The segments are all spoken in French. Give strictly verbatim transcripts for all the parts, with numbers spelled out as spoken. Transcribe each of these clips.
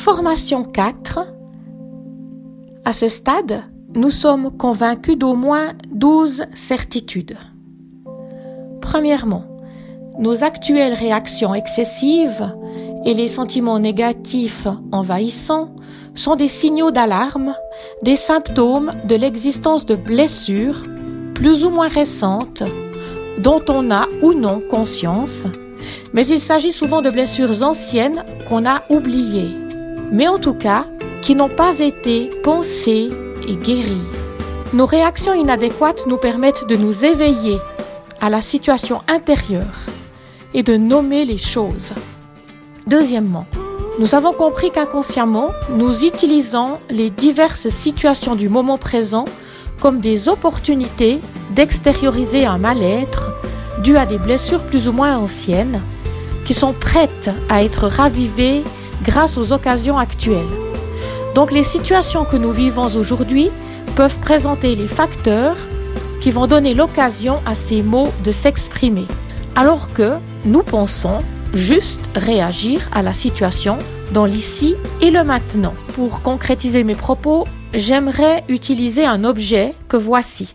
Information quatre. À ce stade, nous sommes convaincus d'au moins douze certitudes. Premièrement, nos actuelles réactions excessives et les sentiments négatifs envahissants sont des signaux d'alarme, des symptômes de l'existence de blessures plus ou moins récentes dont on a ou non conscience, mais il s'agit souvent de blessures anciennes qu'on a oubliées, mais en tout cas qui n'ont pas été pensées et guéries. Nos réactions inadéquates nous permettent de nous éveiller à la situation intérieure et de nommer les choses. Deuxièmement, nous avons compris qu'inconsciemment, nous utilisons les diverses situations du moment présent comme des opportunités d'extérioriser un mal-être dû à des blessures plus ou moins anciennes qui sont prêtes à être ravivées grâce aux occasions actuelles. Donc les situations que nous vivons aujourd'hui peuvent présenter les facteurs qui vont donner l'occasion à ces mots de s'exprimer, alors que nous pensons juste réagir à la situation dans l'ici et le maintenant. Pour concrétiser mes propos, j'aimerais utiliser un objet que voici.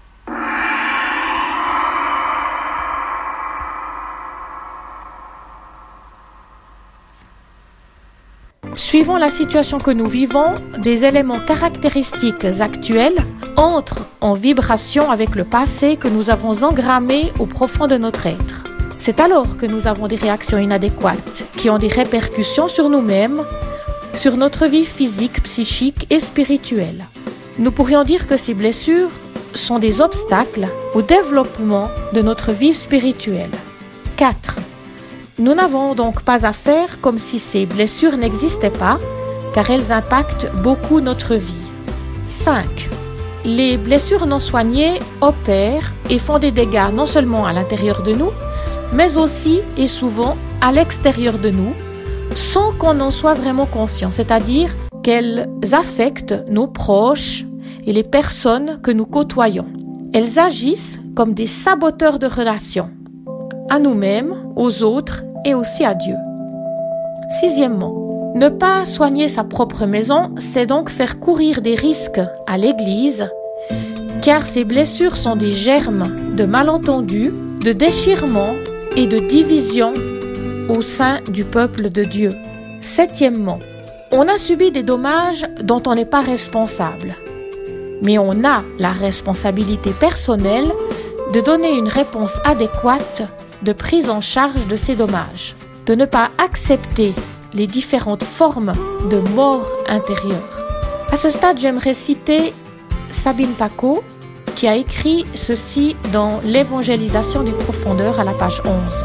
Suivant la situation que nous vivons, des éléments caractéristiques actuels entrent en vibration avec le passé que nous avons engrammé au profond de notre être. C'est alors que nous avons des réactions inadéquates qui ont des répercussions sur nous-mêmes, sur notre vie physique, psychique et spirituelle. Nous pourrions dire que ces blessures sont des obstacles au développement de notre vie spirituelle. quatre. Nous n'avons donc pas à faire comme si ces blessures n'existaient pas, car elles impactent beaucoup notre vie. cinq. Les blessures non soignées opèrent et font des dégâts non seulement à l'intérieur de nous, mais aussi et souvent à l'extérieur de nous, sans qu'on en soit vraiment conscient, c'est-à-dire qu'elles affectent nos proches et les personnes que nous côtoyons. Elles agissent comme des saboteurs de relations, à nous-mêmes, aux autres et aussi à Dieu. Sixièmement, ne pas soigner sa propre maison, c'est donc faire courir des risques à l'Église, car ces blessures sont des germes de malentendus, de déchirements et de division au sein du peuple de Dieu. Septièmement, on a subi des dommages dont on n'est pas responsable, mais on a la responsabilité personnelle de donner une réponse adéquate de prise en charge de ces dommages, de ne pas accepter les différentes formes de mort intérieure. À ce stade, j'aimerais citer Sabine Paco, qui a écrit ceci dans l'évangélisation des profondeurs à la page onze.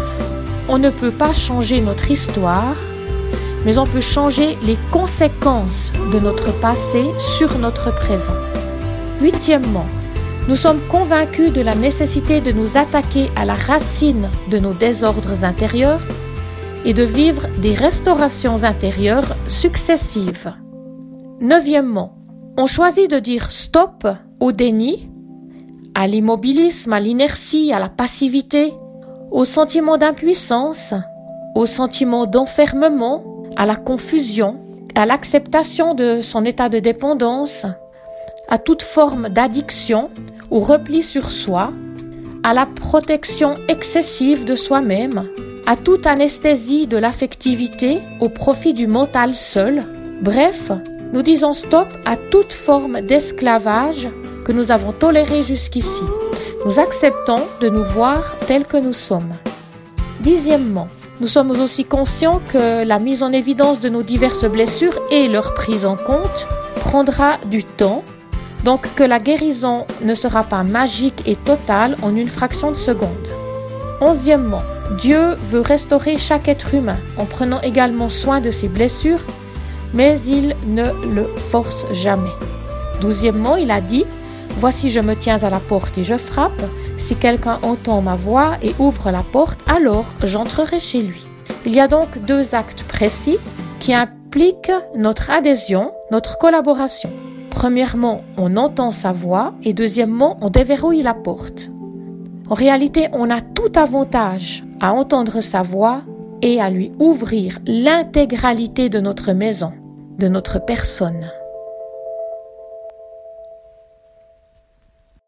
On ne peut pas changer notre histoire, mais on peut changer les conséquences de notre passé sur notre présent. Huitièmement, nous sommes convaincus de la nécessité de nous attaquer à la racine de nos désordres intérieurs et de vivre des restaurations intérieures successives. Neuvièmement, on choisit de dire stop au déni, à l'immobilisme, à l'inertie, à la passivité, au sentiment d'impuissance, au sentiment d'enfermement, à la confusion, à l'acceptation de son état de dépendance, à toute forme d'addiction, au repli sur soi, à la protection excessive de soi-même, à toute anesthésie de l'affectivité au profit du mental seul. Bref, nous disons stop à toute forme d'esclavage que nous avons toléré jusqu'ici. Nous acceptons de nous voir tels que nous sommes. Dixièmement, nous sommes aussi conscients que la mise en évidence de nos diverses blessures et leur prise en compte prendra du temps, donc que la guérison ne sera pas magique et totale en une fraction de seconde. Onzièmement, Dieu veut restaurer chaque être humain en prenant également soin de ses blessures, mais il ne le force jamais. Douzièmement, il a dit « Voici, je me tiens à la porte et je frappe. Si quelqu'un entend ma voix et ouvre la porte, alors j'entrerai chez lui. » Il y a donc deux actes précis qui impliquent notre adhésion, notre collaboration. Premièrement, on entend sa voix et deuxièmement, on déverrouille la porte. En réalité, on a tout avantage à entendre sa voix et à lui ouvrir l'intégralité de notre maison, de notre personne.